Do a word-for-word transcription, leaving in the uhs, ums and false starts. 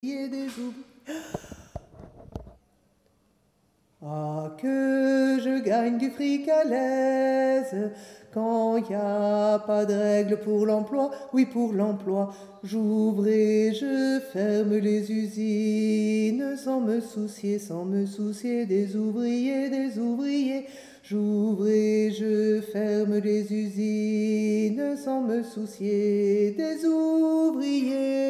et des ouvriers. Ah, que je gagne du fric à l'aise quand y a pas de règle pour l'emploi. Oui, pour l'emploi, j'ouvre et je ferme les usines sans me soucier, sans me soucier des ouvriers, des ouvriers. J'ouvre et je ferme les usines sans me soucier des ouvriers.